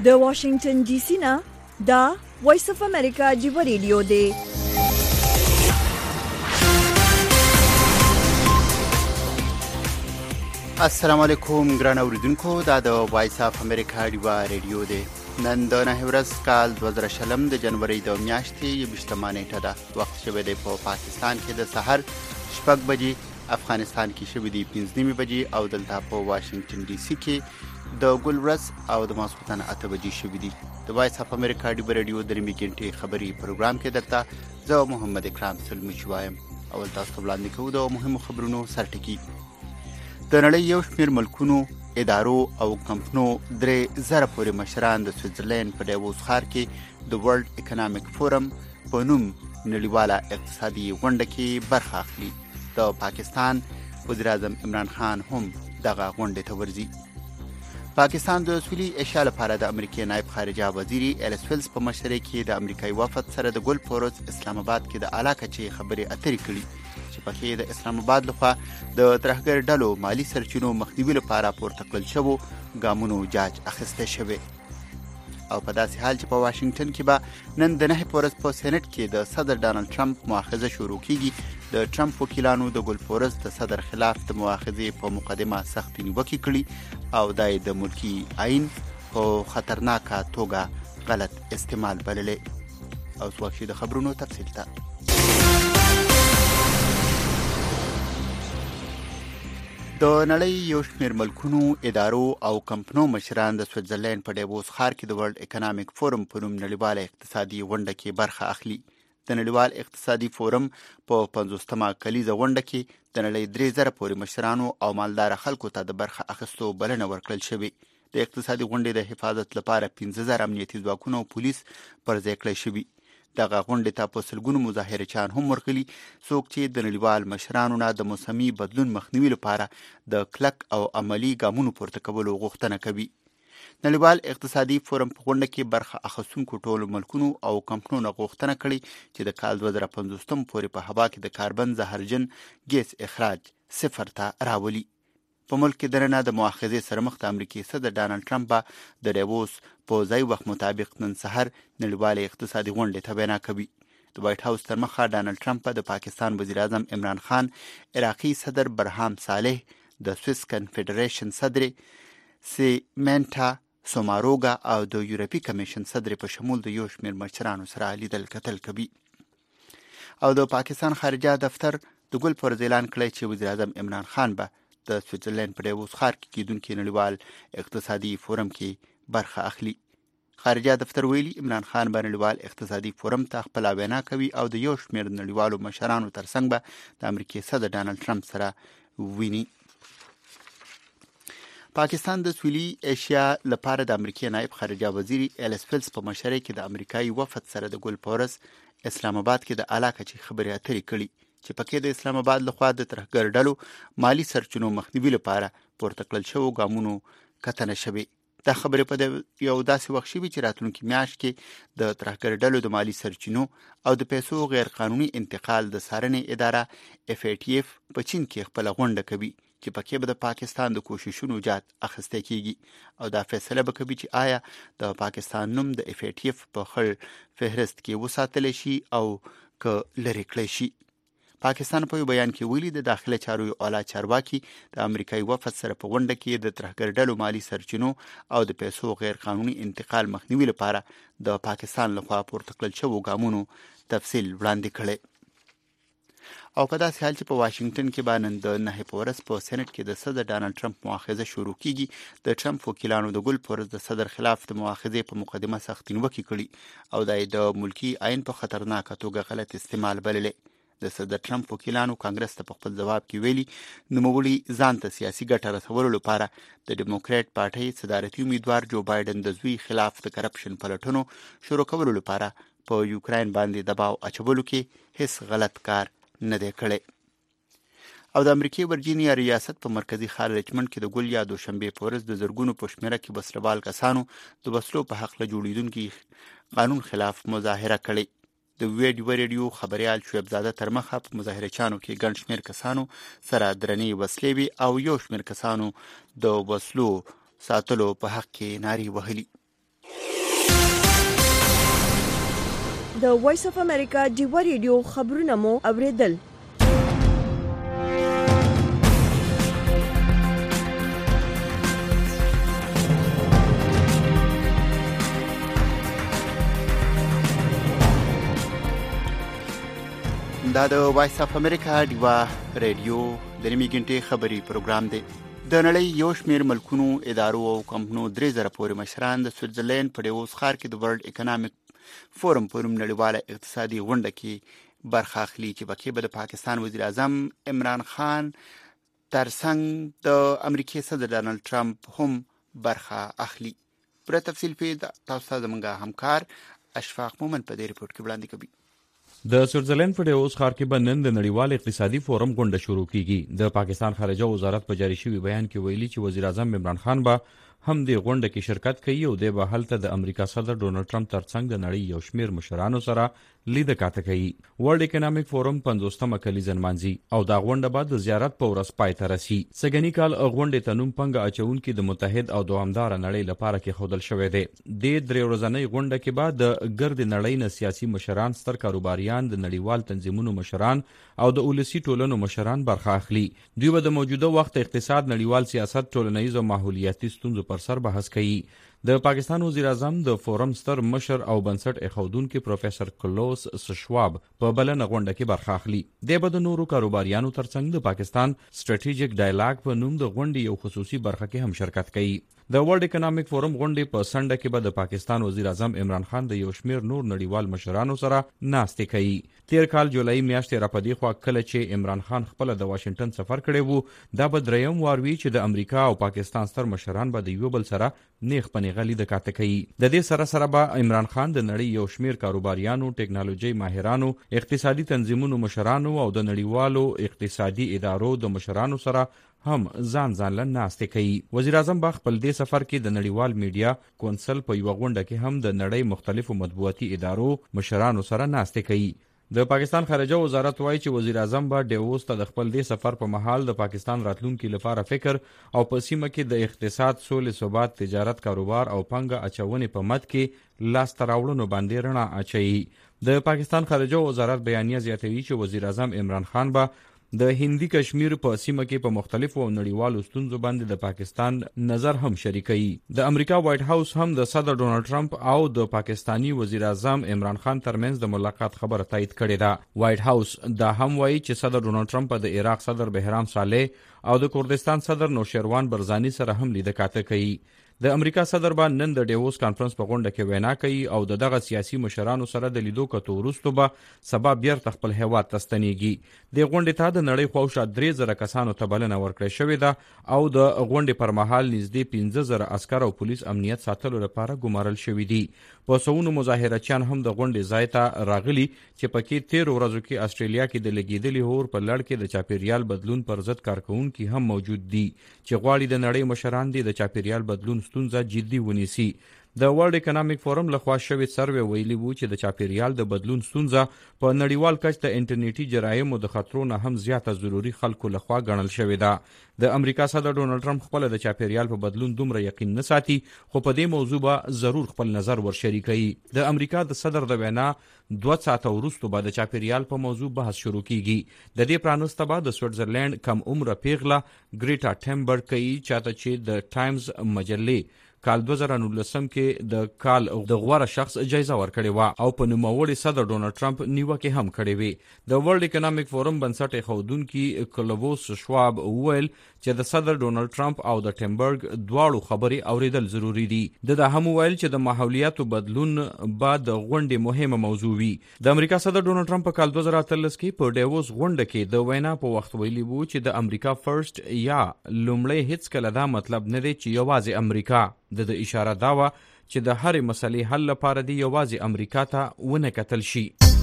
د واشنگټن ډي سي نه دا وایس اف امریکا جیو ریډیو دی. السلام علیکم ګران اوریدونکو، دا د وایس اف امریکا جیو ریډیو دی. نن د نهه ورځ کال 2020 د جنوري د میاشتې 28 نیټه ده. وخت شوی دی په پاکستان کې د سحر 6 بجې، افغانستان کې شوی دی 5 بجې او دلته په واشنگټن ډي سي کې د ګل ورځ او د ماسخوتن 8 بجې شوی دی. د وایس اف امریکا جیو ریډیو د میګنټي خبري پروګرام کې درته زه محمد اکرام سلمی شوایم. اول تاسو وړاندې کوو د مهمو خبرونو سرټکی. د نړۍ یو شمېر ملکونو، ادارو او کمپنو 3000 پورې مشران د سویټزرلند په ډیووس ښار کې د ورلد اکونومیک فورم په نوم نړیواله اقتصادي غونډه کې برخه اخلي. د پاکستان وزیر اعظم عمران خان هم دغه غونډه ته ورځي. پاکستان د سولې اشیا لپاره د امریکای نائب خارجه وزیر الیس ویلز په مشرۍ کې د امریکایي وفد سره د ګل پورز اسلام آباد کې د اعلی کچې خبرې اترې کړي چې پکې د اسلام آباد لخوا د ترهګر ډلو مالی سرچینو مخنیوي لپاره پورته کړل شوو ګامونو جاج اخیسته شوی. او په داسې حال چې په واشنگټن کې به نن د 9 پورز په سېنات کې د صدر ډانلډ ټرمپ مؤاخذه شروع کیږي. د ټرمپ وکیلانو د ګل پورز د صدر خلاف د مؤاخذې په مقدمه سخت نیوکه کړې او دای د ملکی آئین په خطرناکه توګه غلط استعمال بللې. او څوک د خبرونو تفصیل ته د نړۍ یو شمېر ملکونو، ادارو او کمپنو مشران د سویټزرلند په ډیووس ښار کې د ورلد اکونومیک فورم په نوم نړیواله اقتصادي غونډه کې برخه اخلي. د نړیوال اقتصادي فورم په 50مه کلیزه غونډه کې د نړۍ 3000 پورې مشرانو او مالدار خلکو ته د برخه اخیستو بلنه ورکړل شوې. د اقتصادي غونډې د حفاظت لپاره 15000 امنیتي ځواکونه او پولیس پر ځای کړی شوي. دغه غونډې ته په سلګونو مظاهرچیان هم ورغلي، څوک چې د نړیوال مشرانو نه د موسمي بدلون مخنیوي لپاره د کلک او عملی ګامونو پورته کولو غوښتنه کوي. نړیوال اقتصادي فورم په غونډه کې برخه اخیستونکو ټولو ملکونو او کمپنیو غوښتنه کړې چې د کال 2050 پورې په هوا کې د کاربن زهرجن ګیس اخراج 0 ته راولي. په ملک کې درنه د مؤاخذې سره مخ د امریکای صدر ډانلډ ټرمپ د ډیووس په ځای وخت مطابق نن سحر نړیواله اقتصادي غونډه ته وینا کوي. د وایټ هاوس تر مخه ډانلډ ټرمپ د پاکستان وزیر اعظم عمران خان، عراقي صدر برهام صالح، د سویس کنفدریشن صدر سیمنټا سوماروګا او د یورپی کمیشن صدر په شمول د یو شمېر مشرانو سره لیدل کتل کوي. او د پاکستان خارجه دفتر د ګل پورز اعلان کړی چې وزیر اعظم عمران خان به د سویټزرلند په ډیووس ښار کې کېدونکي نړیوال اقتصادي فورم کې برخه اخلي. خارجه دفتر ویلي عمران خان به نړیوال اقتصادي فورم ته خپله وینا کوي او د یو شمېر نړیوالو مشرانو ترڅنګ به د امریکای صدر ډانلډ ټرمپ سره ویني. پاکستان د سویلي ایشیا لپاره د امریکای نائب خارجه وزیر الیس ویلز په مشرۍ کې د امریکایي وفد سره د ګل پورز اسلام آباد کې د اعلی کچې خبرې اترې کړي چې پکې د اسلام آباد لخوا د ترهګر ډلو مالی سرچینو مخنیوي لپاره پورته کړل شوو ګامونو کتنه شوې. دا خبرې په یو داسې وخت شوي چې راتلونکي میاشت کې د ترهګر ډلو د مالی سرچینو او د پیسو غیر قانوني انتقال د څارنې اداره FATF په چین کې خپل غونډه کوي چې پکې به د پاکستان د کوششونو جات اخیسته کیږي او دا فیصله به کوي چې آیا د پاکستان نوم د FATF په خړ فهرست کې وساتل شي او که لرې کړی شي. پاکستان په یو بیان کې ویلي د داخله چارو اعلی چارواکي د امریکایي وفد سره په غونډه کې د ترهګر ډلو مالی سرچینو او د پیسو غیر قانوني انتقال مخنیوي لپاره د پاکستان لخوا پورته کړل شوو ګامونو تفصیل وړاندې کړي. او په داسې حال چې په واشنگټن کې به نن د 9 پورز په سېنات کې د صدر ډانلډ ټرمپ مؤاخذه شروع کیږي. د ټرمپ وکیلانو د ګل پورز د صدر خلاف د مؤاخذې په مقدمه سخت نیوکه کړي او د ملکی آئین په خطرناکه توګه غلط استعمال بللې. د صدر ټرمپ وکیلانو کانګرس ته په خپل ځواب کې ویلي نوموړي ځان ته سیاسي ګټه رسولو لپاره د ډیموکرات پارټۍ صدارتي امیدوار جو بایدن د زوی خلاف د کرپشن پلټونو شروع کولو لپاره په یوکراین باندې دباو اچولو کې هیڅ غلط کار نه دی کړی. او د امریکای ورجینیا ریاست په مرکزی ښار ریچمنډ کې د ګل یا دوشنبه پورز د زرګونو په شمیره کې وسلوال کسانو د وسلو په حق له جوړیدونکو قانون خلاف مظاهره کړې. د ویډیو خبريال شعیب زاده تر مخه په مظاهرچیانو کې ګڼ شمېر کسانو سره درنې وسلې وي او یو شمېر کسانو د وسلو ساتلو په حق کې نارې وهلي. د وایس اف امریکا ډیوا ریډیو خبرونه مو اوریدل. دا د وایس اف امریکا ډیوا ریډیو د نیمې غنټې خبري پروګرام دی. د نړۍ یو شمېر ملکونو، ادارو او کمپنیو 3000 پورې مشران د سویټزرلینډ په ډیووس ښار کې د ورلد اکونومیک فورم په نوم نړیواله اقتصادي غونډه کې برخه اخلي چې پکې به د پاکستان وزیر اعظم عمران خان ترڅنګ د امریکای صدر ډانلډ ټرمپ هم برخه اخلي. پر تفصیل په تاسو ته زموږ همکار اشفاق مومن په دې رپورت کې وړاندې کوي. د سویټزرلینډ په ډیووس ښار کې به نن د نړیوال اقتصادي فورم غونډه شروع کیږي. د پاکستان خارجه وزارت په جاری شوی بیان کې ویلي چې وزیر اعظم عمران خان به هم د غونډه کې شرکت کوي او د به هلته د امریکا صدر ډونلډ ټرمپ ترڅنګ د نړۍ یو شمېر مشرانو سره لیده کاته کوي. ورلد اکونومیک فورم 50مه کلیزه نمانځي او دا غونډه به د زیارت په ورځ پای ته رسي. سږنی کال غونډې ته نوم پنګه اچونکي د متحد او دوامدار نړۍ لپاره کې ښودل شوی دی. د درې ورځنۍ غونډه کې به د ګرد نړۍ نه سیاسي مشران، ستر کاروباریان، د نړیوال تنظیمونو مشران او د ولسی ټولنو مشران برخه اخلي. دوی به د موجوده وخت اقتصاد، نړیوال سیاست، ټولنیز او ماحولیاتي ستونزو پر سر بحث کوي. د پاکستان وزیر اعظم د فورم ستر مشر او بنسټ ایښودونکي پروفیسر کلوس شواب په بلنه غونډه کې برخه اخلي. د به د نورو کاروباریانو ترڅنګ د پاکستان سټریټیجیک ډایلاګ په نوم د غونډې یو خصوصي برخه کې هم شرکت کوي. د ورلد اکونومیک فورم غونډې په سنډه کې به د پاکستان وزیر اعظم عمران خان د یو شمېر نور نړیوال مشرانو سره ناستې کوي. تیر کال جولای میاشتې راپدې خوا کله چې عمران خان خپل د واشنگټن سفر کړی وو، دا به دریم وار وي چې د امریکا او پاکستان ستر مشران به د یو بل سره نیغ په نیغه لیده کاته کوي. د دې سره سره به عمران خان د نړۍ یو شمېر کاروباریانو، ټکنالوژي ماهرانو، اقتصادي تنظیمونو مشرانو او د نړیوالو اقتصادي ادارو د مشرانو سره هم ځان له ناستې کوي. وزیر اعظم به خپل دې سفر کې د نړیوال میډیا کونسل په یوه غونډه کې هم د نړۍ مختلفو مطبوعاتي ادارو مشرانو سره ناستې کوي. د پاکستان خارجه وزارت وایي چې وزیر اعظم به ډیووس ته د خپل دې سفر په مهال د پاکستان راتلونکي لپاره فکر او په سیمه کې د اقتصاد، سولې، ثبات، تجارت، کاروبار او پانګه اچونې په مد کې لاسته راوړنو باندې رڼا اچوي. د پاکستان خارجه وزارت بیانیه زیاتوي چې وزیر اعظم عمران خان به د هندي کشمیر په سیمه کې په مختلفو نړیوالو ستونزو باندې د پاکستان نظر هم شریکوي. د امریکا وایټ هاوس هم د صدر ډونلډ ټرمپ او د پاکستانی وزیر اعظم عمران خان ترمنځ د ملاقات خبره تایید کړې ده. وایټ هاوس دا هم وایي چې صدر ډونلډ ټرمپ د عراق صدر بهرام صالح او د کردستان صدر نوشیروان برزانی سره هم لیده کاته کوي. د امریکا صدر به نن د ډیووس کانفرنس په غونډه کې وینا کوي او دغه سیاسي مشرانو سره د لیدو کتو وروسته به سبا بیرته خپل هیواد ته ستنیږي. د غونډې ته د نړۍ خواوشا 3000 کسانو ته بلنه ورکړې شوې ده او د غونډې پر مهال نږدې 15000 عسکر او پولیس امنیت ساتلو لپاره ګمارل شوي دي. په سونو مظاهرچیان هم د غونډې ځای ته راغلي چې پکې 13 ورځو کې استرالیا کې د لګیدلي هور په لړ کې د چاپیریال بدلون پر ضد کارکونکي هم موجود دي چې غواړي د نړۍ مشران دي د چاپیریال بدلون ستونزه جدي ونیسي. د ورلد اکونومیک فورم لخوا شوی سروې ویلي وو چې د چاپیریال د بدلون ستونزه په نړیوال کچ د انټرنیټي جرایمو د خطرو نه هم زیاته ضروري خلکو لخوا ګڼل شوې ده. د امریکا صدر ډونلډ ټرمپ خپل د چاپیریال په بدلون دومره یقین نه ساتي، خو په دې موضوع به ضرور خپل نظر ورشریکوي. د امریکا د صدر د وینا 2 ساعته وروسته به د چاپیریال په موضوع بحث شروع کیږي. د دې پرانسته به د سویټزرلینډ کم عمره پیغله ګریټا ټمبرګ کوي چاته چې د ټایمز مجلې کال 2019 کې د کال د غوره شخص جایزه ورکړې و او په نوموړي صدر ډونلډ ټرمپ نیوکه هم کړې وي. د ورلد اکونومیک فورم بنسټ ایښودونکي کلوس شواب وویل چې د صدر ډونلډ ټرمپ او د ټمبرګ دواړو خبرې اوریدل ضروری دي. د هم ویل چې د ماحولیاتو بدلون بعد د غونډې مهمه موضوع وي. د امریکا صدر ډونلډ ټرمپ په کال 2013 کې په ډیووس غونډه کې د وینا په وخت ویلي وو چې د امریکا فرست یا لومړی هیڅ کله دا مطلب نه دی چې یوازې امریکا. د اشاره دا و چې د هرې مسلې حل لپاره دی یوازې امریکا ته ونه کتل شي.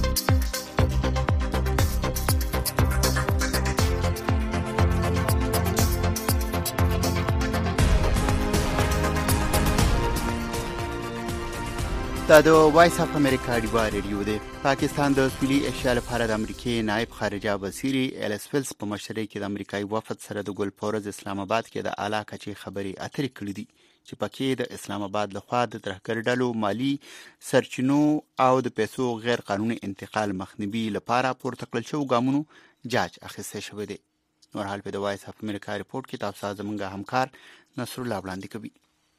دا د وایس اف امریکا ډیوا ریډیو دی. پاکستان د سویلي ایشیا لپاره د امریکای نائب خارجه وزیر ایلس فیلز په مشرۍ کې د امریکایي وفد سره د ګل پورز اسلام آباد کې د اعلی کچې خبري اترې کړې دي چې پکې د اسلام آباد لخوا د ترهګر ډلو مالی سرچینو او د پیسو غیر قانوني انتقال مخنیوي لپاره پورته کړل شوي ګامونو جاج اخیستی شوی دی. نور حال په د وایس اف امریکا ریپورت کې تاسو زموږ همکار نصر الله وړاندې کوي.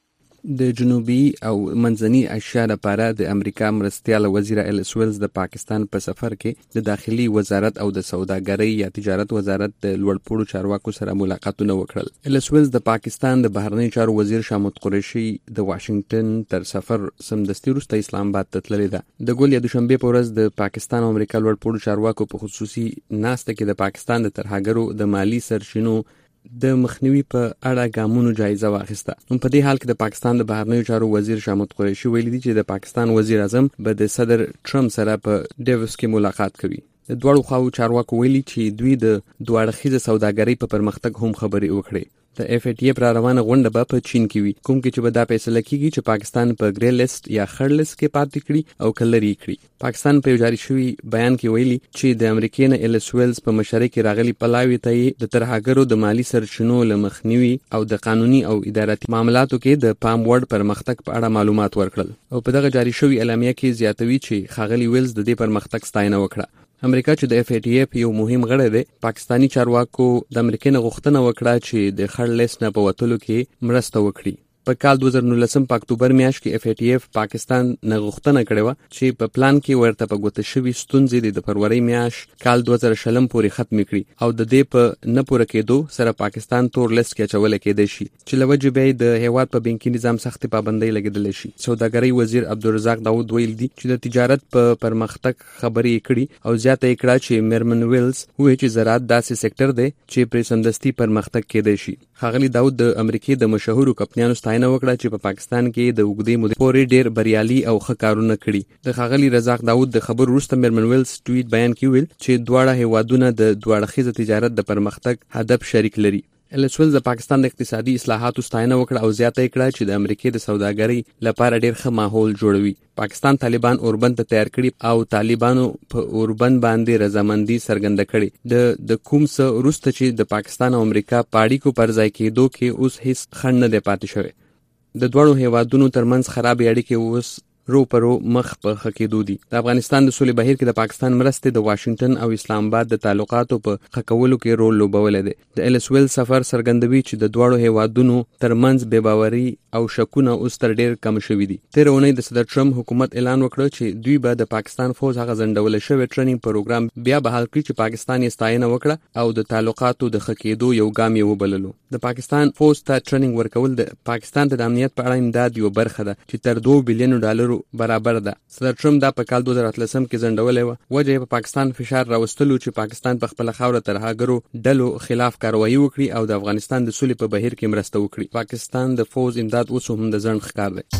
د جنوبي او منځني ایشیا لپاره د امریکا مرستیال وزیر الیس ویلز د پاکستان په سفر کې د داخلي وزارت او د سوداګرۍ یا تجارت وزارت د لوړپوړو چارواکو سره ملاقاتونه وکړل. الیس ویلز د پاکستان د بهرنی چارو وزیر شامت قریشي د واشنگټن تر سفر سمدستي وروسته اسلام آباد ته تللی ده. د ګول یا دوشنبه په ورځ د پاکستان او امریکا لوړپوړو چارواکو په خصوصي ناسته کې د پاکستان د ترهګرو د مالی سرچینو د مخنیوي په اړه ګامونو جایزه واخیسته. په دې حال کې د پاکستان د بهرنیو چارو وزیر شامت قریشي ویلي دی چې د پاکستان وزیر اعظم به د صدر ټرمپ سره په ډیوس کې ملاقات کوي. د دواړو خواو چارواکو ویلي چې دوی د دوه اړخیزه سوداګرۍ په پرمختګ هم خبرې وکړي. د اف ای ټی اف را روانه غونډه به په چین کې وي، کوم کې چې به دا فیصله کیږي چې پاکستان په ګری لیست یا خړ لیست کې پاتې کړي او کله لري کړي. پاکستان په یو جاری شوی بیان کې ویلي چې د امریکای نه الیس ویلز په مشرۍ کې راغلي پلاوي ته د ترهګرو د مالی سرچینو لمخنیوي او د قانوني او اداراتي معاملاتو کې د پام وړ پرمختګ په اړه معلومات ورکړل او په دغه جاری شوی اعلامیه کې زیاتوي چې خاغلی ویلز د دې پرمختګ ستاینه وکړه. امریکا چې د اف ای ټی اف یو مهم غړی دی، پاکستانی چارواکو د امریکای نه غوښتنه وکړه چې د خړ لیست نه په وتلو کې مرسته وکړي. په کال 2019 په اکتوبر میاشت کې اف ای ټی اف پاکستان نه غوښتنه کړې و چې په پلان کې ورته په ګوته شوي ستونزې د فروری میاشت کال 2020 پورې ختم کړي او د دې په نه پوره کېدو سره پاکستان تور لیست کې اچول کېدای شي چې لوجه به د هیواد په بانکي نظام سخت پابندۍ لګیدل شي. سوداګرۍ وزیر عبدالرزاق داود ویل دي چې د تجارت په پرمختګ خبرې کړي او زیاته کړه چې میرمن ویلز وایي چې زراعت داسې سېکټر دی چې پر سمدستي پرمختګ کېدای شي. خاغلی داود د امریکای د مشهورو کمپنیانو ستاینه وکړه چې په پاکستان کې د اوږدې مودې پورې ډېر بریالي او ښه کارونه کړي. د خاغلی رزاق داود د خبر وروسته میرمن ویلز ټویټ بیان کې ویل چې دواړه هیوادونه د دوه اړخیزه تجارت د پرمختګ هدف شریک لري. الیس ویلز د پاکستان د اقتصادي اصلاحاتو ستاینه وکړه او زیاته کړه چې د امریکای د سوداګرۍ لپاره ډېر ښه ماحول جوړوي. پاکستان طالبان اوربند ته تیار کړي او طالبانو په اوربند باندې رضامندي څرګنده کړي. د کوم څه وروسته چې د پاکستان او امریکا پاړیکو پر ځای کېدو کې اوس هیڅ خنډ نه دی پاتې شوی. د دوړو هیوادونو ترمنځ خراب اړیکې اوس رو پرو مخ په خکېدو دي. د افغانستان د سولې بهیر کې د پاکستان مرستې د واشنگټن او اسلام آباد د تعلقاتو په خکولو کې رول لوبولی دی. د الیس ویلز سفر څرګندوي چې د دوړو هیوادونو ترمنځ بې باوري او شکونه اوس تر ډېر کم شوي دي. تېره اونۍ د صدر ټرمپ حکومت اعلان وکړ چې دوی به د پاکستان فوج هغه ځنډول شوی ټریننګ پروګرام بیا بحال کړي چې پاکستان یې ستاینه وکړه او د تعلقاتو د خکېدو یو ګام یې وبللو. د پاکستان فوج ته ټریننګ ورکول د پاکستان ته د امنیت په اړه امداد یو برخه ده چې تر $2 بلین برابر ده. صدر ټرمپ دا په کال 2013 کې ځنډولې و. وجه یې په پاکستان فشار راوستلو چې پاکستان په خپل خاوره ترهګرو ډلو خلاف کاروایی وکړي او د افغانستان د سولې په بهیر کې مرسته وکړي. پاکستان د فوج امداد اوس هم د ځنډ ښکار دی.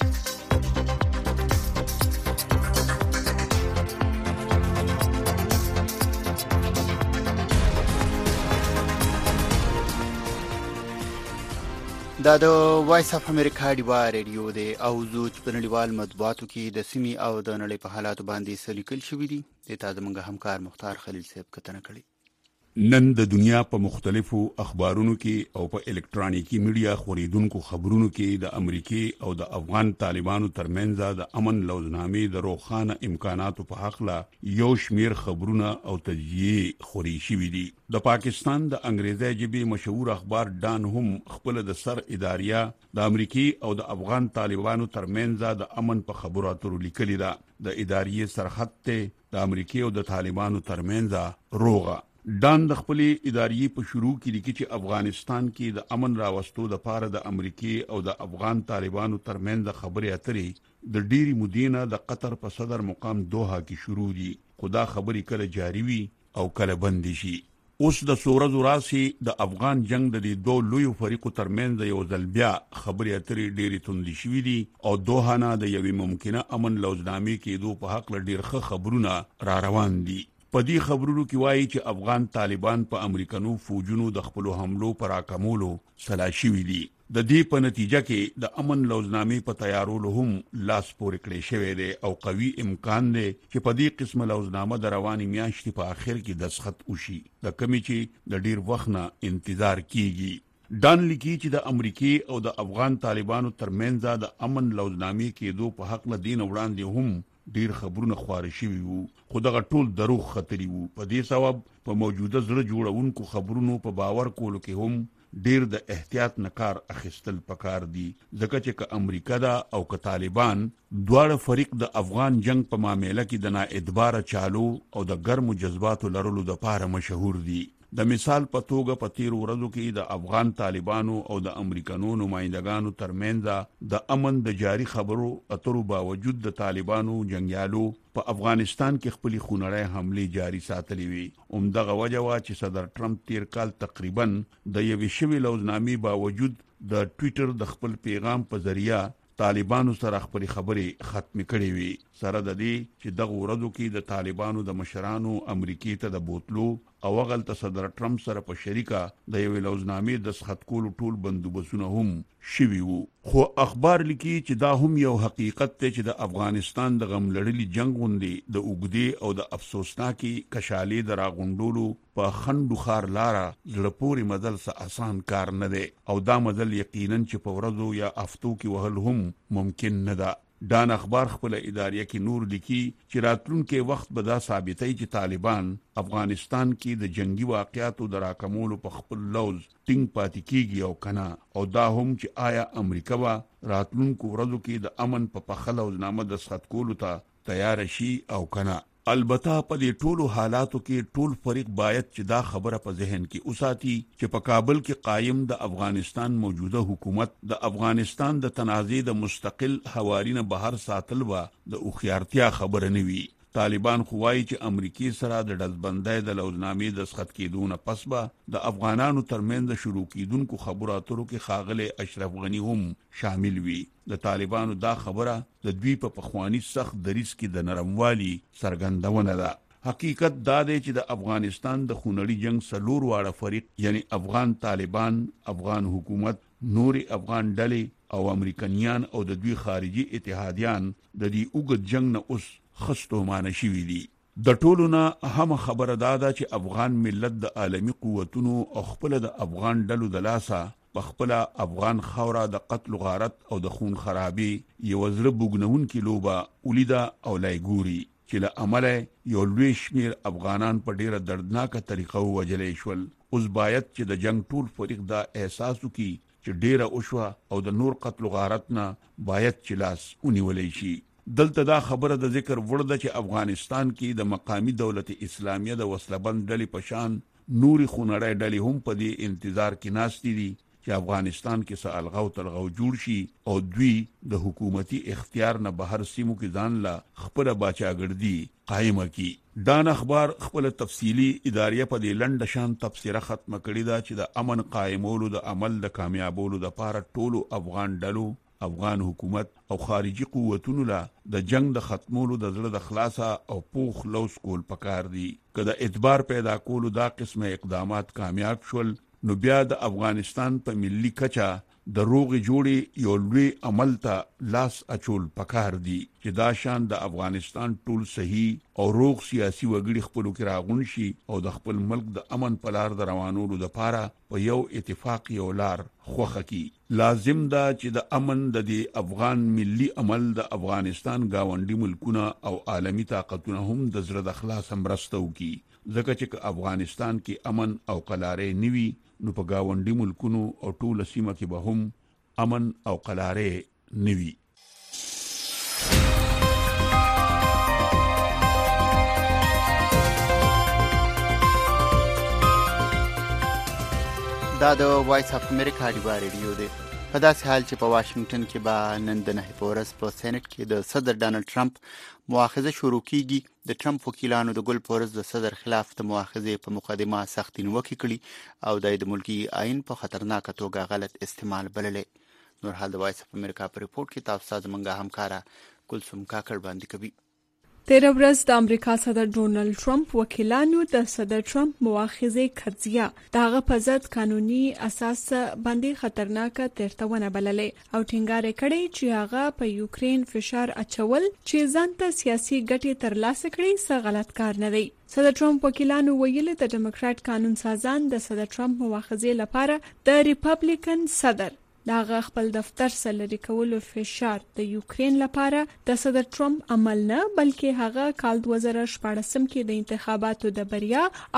دا د وایس اف امریکا ډیوا ریډیو دی او زه چې په نړیوال مطبوعاتو کې د سیمې او د نړۍ په حالاتو باندې څه لیکل شوي دي د تا زموږ همکار مختار خلیل صاحب کتنه کړې. نن د دنیا په مختلفو اخبارونو کې او په الکترونیکی میډیا خوریدونکو خبرونو کې د امریکای او د افغان طالبانو ترمنځ د امن لوزنامې د روخانه امکاناتو په حق لا یو شمیر خبرونه او تجزیه خوري شوي دي. د پاکستان د انګریزي ژبې مشهور اخبار ډان هم خپل د سر اداریا د امریکای او د افغان طالبانو ترمنځ د امن په خبرو اترو لیکلي ده. د ادارې سرحد ته د امریکای او د طالبانو ترمنځ روغه ډان د خپلې ادارې په شروع کې لیکي چې افغانستان کې د امن راوستو لپاره د امریکای او د افغان طالبانو ترمنځ خبرې اترې د ډېری مودې نه د قطر په صدر مقام دوحه کې شروع دي. خو دا خبرې کله جاری وي او کله بند شي. اوس د سورزو راسي د افغان جنگ د دې دوه لویو فریقو ترمنځ یو ځل بیا خبرې اترې ډېرې توندې شوي دي او دوحه نه د یوې ممکنه امن لوزنامې کېدو په حق ډېر ښه خبرونه را روان دي. په دې خبرونو کې وایي چې افغان طالبان په امریکانو فوجونو د خپل حملو پر راکمولو سلا شوي دي. د دې په نتیجه کې د امن لوزنامې په تیارولو هم لاس پورې کړی شوی دی او قوي امکان دی چې په دې قسمه لوزنامه د روانې میاشتې په آخر کې دستخط وشي، د کمې چې د ډیر وخت نه انتظار کیږي. ډان لیکي چې د امریکای او د افغان طالبانو ترمنځ د امن لوزنامې کېدو په حق له دین وړاندې هم ډیر خبرونه خواره شوي وو، خو دغه ټول دروغ خطري وو. په دې سبب په موجوده زړه جوړونکو خبرونو په باور کولو کې هم ډیر د احتیاط نه کار اخیستل پکار دي، ځکه چې که امریکا دا او که طالبان دواړه فریق د افغان جنگ په معاملې کې د نااعتباره چالو او د ګرمو جذباتو لرلو لپاره مشهور دي. د مثال په توګه په تیر ورځو کې د افغان طالبانو او د امریکانو نمائندګانو ترمنځ د امن د جاری خبرو اترو باوجود د طالبانو جنگیالو په افغانستان کې خپل خونړی حمله جاری ساتلې وي. همدغه وجه وا چې صدر ټرمپ تیر کال تقریبا د یوې شوي لوزنامې باوجود د ټوئیټر د خپل پیغام په ذریعہ طالبانو سره خپل خبرې ختم کړې وي، سره د دې چې دغه ورځو کې د طالبانو د مشرانو امریکای ته د بوتلو او غلطه صدر ټرمپ سره په شریکه د یوې لوزنامې د سخت کولو ټول بندوبستونه هم شوي وو. خو اخبار لیکي چې دا هم یو حقیقت دی چې د افغانستان د غم لړلي جنگ غوندې د اوږدې او د افسوسناکي کشالې د راغونډولو په خندو خار لاره زړه پورې مزل څه آسان کار نه دی، او دا مزل یقینا چې په ورځو یا هفتو کې وهل هم ممکن نه ده. ډان اخبار خپل اداریه کې نور لیکي چې راتلونکي وخت به دا ثابتوي چې طالبان افغانستان کې د جنگي واقعاتو د راکمولو په خپل لوز ټینګ پاتې کیږي او کنه، او دا هم چې آیا امریکا به راتلونکو ورځو کې د امن په پخه لوزنامه د سخت کولو ته تیار شي او کنه. البته په دې ټولو حالاتو کې ټول فریق باید چې دا خبره په ذهن کې اوساتي چې په کابل کې قائم د افغانستان موجوده حکومت د افغانستان د تنازع د مستقل حوارینه بهر ساتل و د اوخیارتیا خبره نه وي. طالبان خوایي چې امریکای سره د ډزبندۍ د لوزنامې د سخت کېدون پس به د افغانانو ترمنځ شروع کېدونکو خبرو اترو کې ښاغلی اشرف غنی هم شامل وي. د طالبانو دا خبره د دوی په پخوانی سخت دریځ کې د نرموالي څرګندونه ده. حقیقت دا دی چې د افغانستان د خونړي جنگ څلور واړه فریق یعنی افغان طالبان، افغان حکومت، نور افغان ډلې او امریکایان او د دوی خارجي اتحادیان د دې اوږد جنگ نه اوس خستو معنی شوي دي. د ټولو نه اهم خبره دا ده چې افغان ملت د عالمی قوتونو او خپل د افغان ډلو د لاسه په خپل افغان خوره د قتل غارت او د خون خرابي یو زړه بوګنونکي لوبه ولیدا او لایګوري چې له عمله یو لوی شمیر افغانان په ډیره دردناکه طریقه وجلې شول. اوس باید چې د جنگ ټول فریق دا احساس وکړي چې ډیره اوشوه او د نور قتل غارت نه باید چې لاس ونیولې شي. دلته دا خبره د ذکر وړ ده چې افغانستان کې د مقامی دولت اسلامیه د وسلبند ډلې پشان نوري خونړی ډلې هم په دې انتظار کې ناستې دي چې افغانستان کې څه الغو تلغو جوړ شي او دوی د حکومتي اختیار نه بهر سیمو کې ځان لا خپل باچاګردي قائمه کی. ډان اخبار خپل تفصیلی اداریه په دې لنډ شان تفسیره ختم کړی دا چې د امن قائمولو د عمل د کامیابولو د لپاره ټولو افغان ډلو، افغان حکومت او خارجي قوتونو لا د جنگ د ختمولو د زړه د خلاصه او پوخ لوس کول پکار دي. که د اعتبار پیدا کولو دا قسمه اقدامات کامیاب شول نو بیا د افغانستان په ملي کچه د روغ جوړي یو لوی عمل ته لاس اچول پکار دي چې دا شان د افغانستان ټول صحیح او روغ سیاسي وګړي خپلو کې راغون شي او د خپل ملک د امن په لار د روانولو لپاره په یو اتفاق یو لار خوخه کی. لازم دا چې د امن د دې افغان ملي عمل د افغانستان گاونډي ملکونه او عالمی طاقتونه هم د زړه د خلاص مرسته وکړي، ځکه چې افغانستان کې امن او قلارې نیوي نو په گاونډي ملکونو او ټول سیمه کې به هم امن او قلارې نیوي. دا د وایس اف امریکا ډیوا ریډیو دی. په داسې حال چې په واشنگټن کې به نن د نهي پورس په سېنات کې د صدر ډانلډ ټرمپ مؤاخذه شروع کیږي. د ټرمپ وکیلانو د ګل پورس د صدر خلاف د مؤاخذه په مقدمه سخت نیوکه کړې او د ملکی آئین په خطرناک توګه غلط استعمال بللې. نور حال د وایس اف امریکا په ریپورت کې تاسو زمونږه همکارا کلثوم کاکړ باندې کوي. تیر ورځ د امریکا صدر ډونالد ټرمپ وکیلانو د صدر ټرمپ مواخذه قضیه دغه په ضد قانوني اساس باندې خطرناکه تیرتونه بللې او ټینګار کړي چې هغه په یوکرين فشار اچول چې ځانته سیاسي ګټې ترلاسه کړي څه غلط کار نه دی. صدر ټرمپ وکیلانو ویل د ډیموکرات قانون سازان د صدر ټرمپ مواخذه لپاره د ریپبلیکن صدر دغه خپل دفتر سره لري کولو فشار د یوکرين لپاره د صدر ټرمپ عمل نه بلکې هغه کال 2014 کې د انتخاباتو د بریا او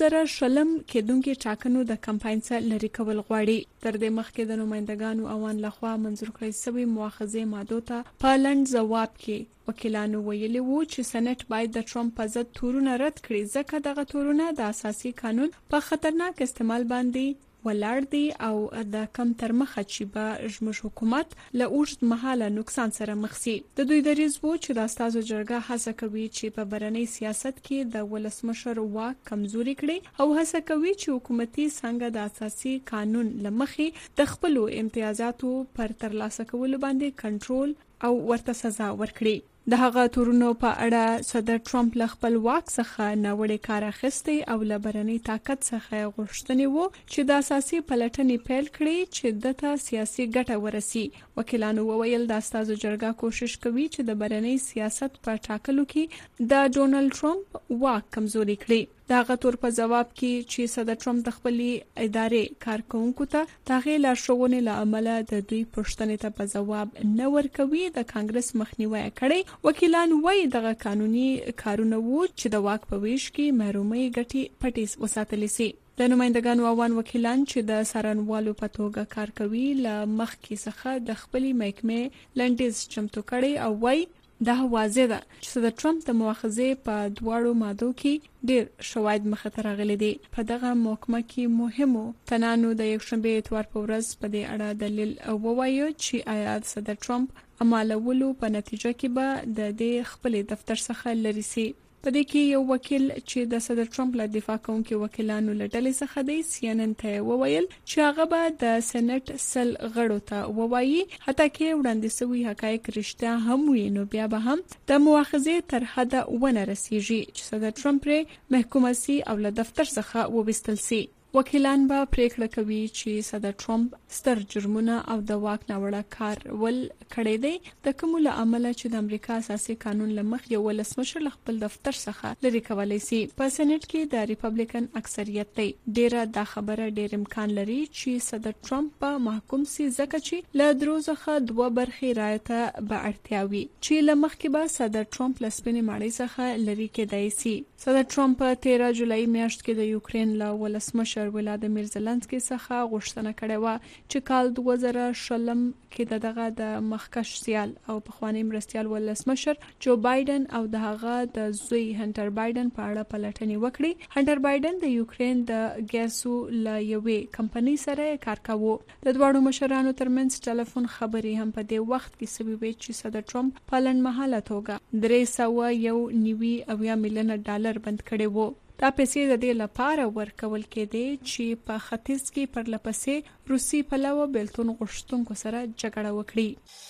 2020 کېدونکو ټاکنو د کمپاین سره لري کول غواړي. تر دې مخکې د نمائندګانو اوان لخوا منظور کړی شوی مواخذه ماده ته په لند جواب کې وکیلانو ویلي وو چې سېنات باید د ټرمپ په ضد تورونه رد کړي ځکه دغه تورونه د اساسي قانون په خطرناک استعمال باندې ولاړ دي او د کم تر مخه چې به زموږ حکومت له اوږد مهاله نقصان سره مخ شي. د دوی دریځ وو چې د استازو جرګه هڅه کوي چې په برني سیاست کې د ولسمشر واک کمزوري کړي او هڅه کوي چې حکومتي څنګه د اساسي قانون لمخې د خپل امتیازاتو پر ترلاسه کولو باندې کنټرول او ورته سزا ورکړي. د هغه تورونو په اړه صدر ټرمپ له خپل واک څخه نوړې کار اخیستی او له برني طاقت څخه غوښتنې وو چې د اساسي پلټنې پیل کړي چې دته سیاسي ګټه ورسي. وکیلانو وویل د استازو جرګه کوشش کوي چې د برني سیاست په ټاکلو کې د ډونالد ټرمپ واک کمزوري کړي. دغه تور په جواب کې چې صدر ټرمپ د خپلې ادارې کارکونکو ته تغیر لارښوونې له امله د دوی پوښتنې ته په جواب نه ورکوي د کانګرس مخنیوي کړي. وکیلان وایي دغه قانوني کارونه وو چې د واک په ویش کې محرومي ګټي پټي وساتل شي. د نمائندګانو اوان وکیلان چې د سرانوالو په توګه کار کوي له مخکې څخه د خپلې محکمې لنډیز چمتو کړي او وایي دا واضح ده چې صدر ټرمپ د مواخذه په دواړو مادو کې ډېر شواهد مخه ته راغلي دي. په دغه محکمه کې مهمو تنانو د یکشنبه اتوار په ورځ په دې اړه دلیل ووایي چې آیا صدر ټرمپ عملولو په نتیجه کې به د دې خپل دفتر څخه لري سي. په دې کې یو وکیل چې د صدر ټرمپ له دفاع کوونکو وکیلانو له ډلې څخه دی CNN ته وویل چې هغه به د سېنات سل غړو ته ووایي حتی کې وړاندې شوی حقایق رښتیا هم وي نو بیا به هم د مواخذه تر حده ونه رسیږي چې صدر ټرمپ یې محکوم سي او له دفتر څخه وبستل سي. وکیلان به پریکړه کوي چې صدر ټرمپ ستر جرمونه او د واک ناوړه کار ول کړی دی د کوم له عمله چې د امریکا اساسي قانون لمخ یو ولسمشر خپل دفتر څخه لري کولای شي. په سېنات کې د ریپبلیکن اکثریت دی. ډیره دا خبره ډیر امکان لري چې صدر ټرمپ په محکوم سي ځکه چې له درو څخه دوه برخې رایته به اړتیاوي چې لمخ کې به صدر ټرمپ لسپنې ماړی څخه لري کېدای شي. صدر ټرمپ 13 جولای میاشت کې د یوکرين له ولسمشر ولادیمیر زلنسکي څخه غوښتنه کړې و چې کال 2020 کې دغه د مخکش سیال او پخوانی مرستيال ولسمشر جو بایدن او دغه د زوی هنټر بایدن په اړه پلټنې وکړي. هنټر بایدن د یوکرين د ګیسو له یوې کمپنۍ سره کار کاوه. د دوړو مشرانو ترمنځ ټلیفون خبرې هم په دې وخت کې سبب چې صدر ټرمپ په لنډمهاله توګه 391 میلیون ډالر بند کړي وو. دا پیسې د دې لپاره ورکول کېدې چې په ختیځ کې پر لپسې روسي پلوه بیلتون غوښتونکو سره جګړه وکړي.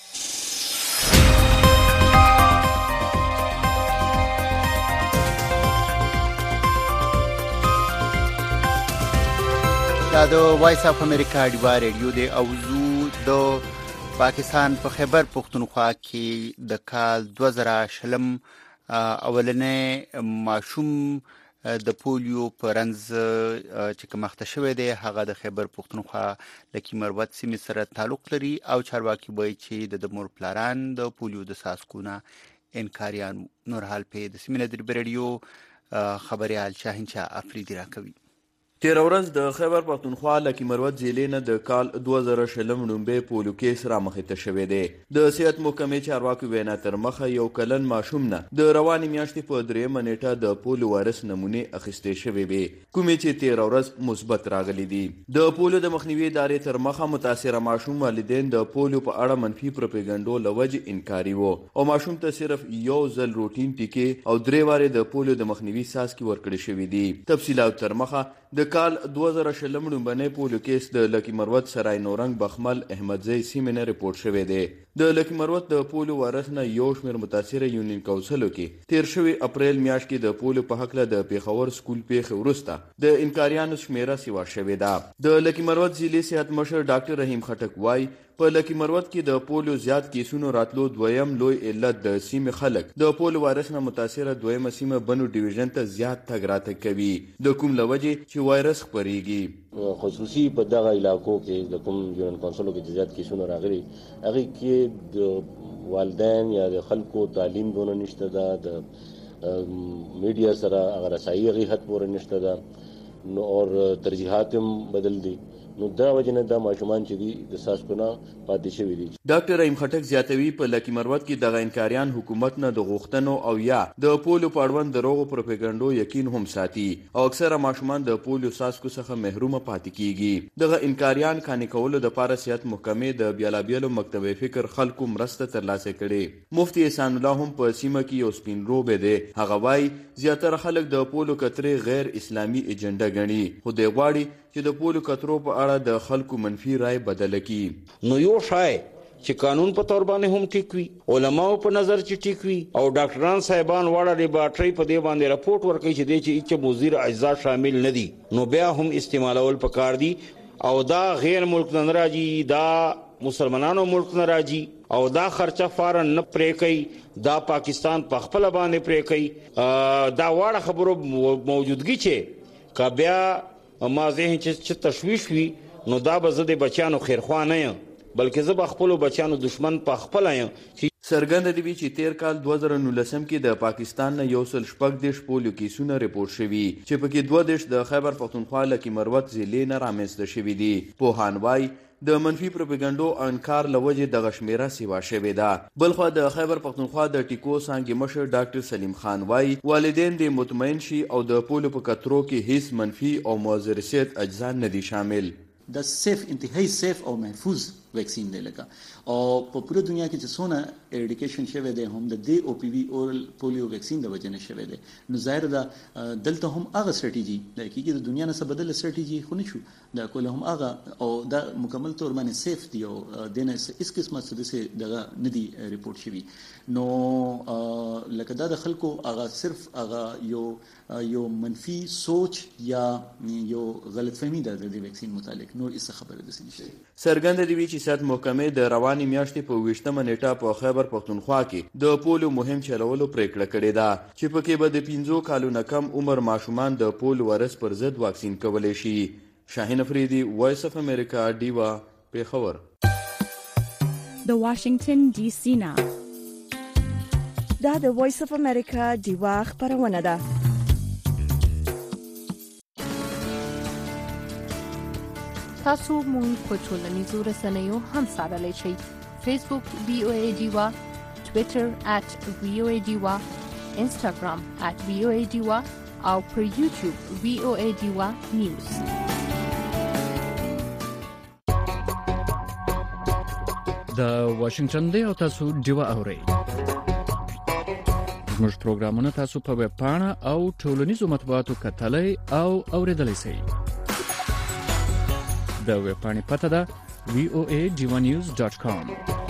دا د وایس اف امریکا ډیوا ریډیو دی او زو د پاکستان په خیبر پختونخوا کې د کال 2020 اولنې ماشوم د پولیو په رنځ چې کومخته شوی دی هغه د خیبر پختونخوا لکه مروت سیمې سره تعلق لري او چارواکي وایي چې د مور پلاران د پولیو د ساسکونه انکاریان. نور حال په د سیمې د ریډیو خبريال شاهینشاه افریدي راکوي. تیر ورځ د خیبر پختونخوا لکه مروت ضلع نه د کال 2020 نومبه پولیو کیس را مخې ته شوی دی. د صحت محکمې چارواکي وینا تر مخه یو کلن ماشوم نه د رواني میاشتې په 3 نیټه د پولیو وایرس نمونه اخیستې شوې وي کومې چې تیر ورځ مثبت راغلي دي. د پولیو د مخنیوي ادارې تر مخه متاثره ماشوم والدین د پولیو په اړه منفي پروپاګاندا لوجه انکاري وو او ماشوم ته صرف یو ځل روټین ټیکې او 3 واره د پولیو د مخنیوي ساسکي ورکړي شوې دي. تفصیلات تر مخه د کال 2020 لومړنی پولیو کیس د لکی مروت سرای نورنګ بخمل احمدزی سیمه نه ریپورت شوی دی. د لکی مروت د پولیو وایرس نه یو شمېر متاثره یونین کونسلو کې تیر شوی اپریل میاشت کې د پولیو په حق له د پیښور سکول پیښې وروسته د انکاریانو شمیره سیوا شوې ده. د لکی مروت ضلعي صحت مشر ډاکټر رحیم خټک وایي په لکی مروت کې د پولیو زیات کیسونو راتلو دویم لوی علت د سیمې خلک د پولیو وایرس نه متاثره دویمه سیمه بنو ډیویژن ته زیات تګ راتګ کوي د کوم لوجې چې وایرس خپریږي. خصوصي په دغه علاقو کې د کوم یونین کونسلو کې زیات کیسونه راغلي هغه کې د والدین یا د خلکو تعلیم دونه نشته ده د میډیا سره هغه رسایي هغه حد پورې نشته ده نو اور ترجیحات هم بدل دي نو دا وجنه د ماشومان چې دي د ساسکونه پاتې شوی دي. ډاکټر رحیم خټک زیاتوي په لکی مروت کې دغه انکاریان حکومت نه د غوښتنو او یا د پولیو په اړوند دروغو پروپاګاندا یقین هم ساتي او اکثره ماشومان د پولیو ساسکو څخه محرومه پاتې کیږي. دغه انکاریان کانې کولو د پاره سیاست محکمې د بیلابیلو مکتبې فکر خلکو مرسته ترلاسه کړي. مفتی احسان الله هم په سیمه کې یو سپین روبه دی. هغه وایي زیاتره خلک د پولیو کترې غیر اسلامي ایجنډا ګڼي خو د غواړي چې د پولیو کترو په اړه د خلکو منفي رائے بدل کړي. نو یو شای چې قانون په تور باندې هم ټیک وي علماو په نظر چې ټیک وي او ډاکټران صاحبان واړه لیبارټري په دې باندې راپورټ ورکړي چې د چې مضر اجزا شامل نه دي نو بیا هم استعمالول پکار دي او دا غیر ملک نه راځي دا مسلمانانو ملک نه راځي او دا خرچه فارن نه پرې کوي دا پاکستان په خپل باندې پرې کوي دا واړه خبرو موجودګي چې کا بیا ما ذهن چې تشویش وي نو دا به زه د بچیانو خیرخوا نه یم بلکې زه به خپلو بچیانو دشمن په خپله یم. څرګنده دی چې تیر کال 2019 کې د پاکستان نه 116 پولیو کیسونه ریپورټ شوي چې پکې 2 د خیبر پختونخوا لکی مروت ضلع نه رامنځته شوي دي. پوهان وایي د منفي پروپاګاندا او انکار لوجې د غشمیره سیوا شوې ده. بلخو د خیبر پختونخوا د ټیکو څانګې مشر ډاکټر سلیم خان وایي والدین دې مطمئن شي او د پولیو په کترو کې هیڅ منفي او مضر صحت اجزا نه دي شامل. د سیف انتهایی سیف او محفوظ ویکسین دی لکه او په پوره دنیا کې چې څونه اریډیکیشن شوی دی هم د دی او پی وی اورل پولیو ویکسین د وجه نه شوی دی نو ظاهر ده دلته هم هغه ستراتیژي د کیږي د دنیا نه څه بدل ستراتیژي خو نه شو دا کول هم هغه او دا مکمل تور باندې سیف دی او دنه اس قسمه څه دغه ندي ریپورت شوی نو لکه دا د خلکو هغه صرف هغه یو منفي سوچ یا یو غلط فهمي ده د ویکسین متعلق نور څه خبره ده نشته. څرګنده دی چې صحت محکمې د رواني میاشتې په 28مه نیټه په خیبر پختونخوا کې د پولیو مهم چلولو پریکړه کړې ده چې پکې به د 15 کالو نه کم عمر ماشومان د پولیو وایرس پر ضد واکسین کولی شي. شاهین افریدي وایس اف امریکا ډیوا پیښور. د واشنگټن ډي سي نه دا د وایس اف امریکا ډیوا خبرونه ده. تاسو مونږ په ټولنیزو رسنیو هم سره شئ. فیسبوک VOA ډیوا، ټوئیټر @VOA ډیوا، انستګرام @VOA ډیوا او پر یوټیوب VOA ډیوا نیوز. د واشنگټن دی او تاسو ډیوا اورئ. زموږ پروګرامونه تاسو په ویب پاڼه او ټولنیزو مطبوعاتو کتلای او اوریدلای شئ. د ویب پاڼې پته ده voadivanews.com.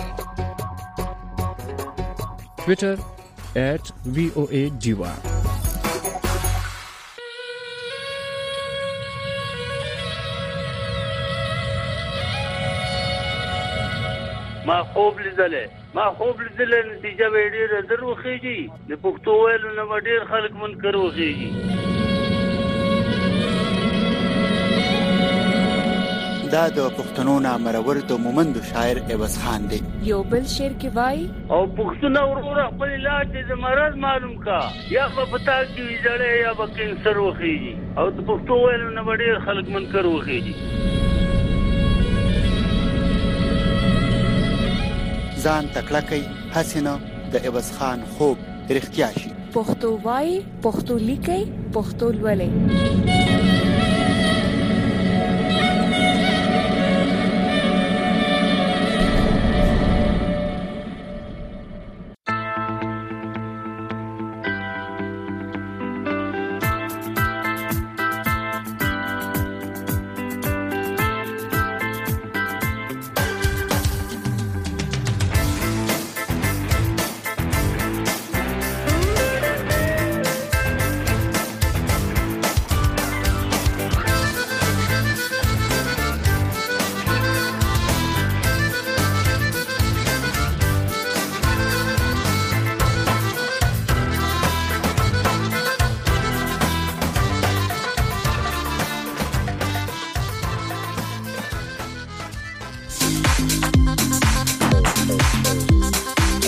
Twitter @voadiva. ما خوب لیدلې نتیجه به ډېره دروخیږي د پښتو ویلو نه ډېر خلک منکر وخیږي. دا د پښتنو نامرور د مومند شاعر عوض خان دی. یو بل شعر کې وای او پښتون ورور خپل علاج د مرض معلوم کا یا په پتا کې ویځړې یا په کینسر وخیږي او د پښتو ویلو نه ډېر خلک منکر وخیږي. ځان تکړه کوي حسینه د عوض خان خوب رښتیا شي. پښتو وای پښتو لیکي پښتو لولي.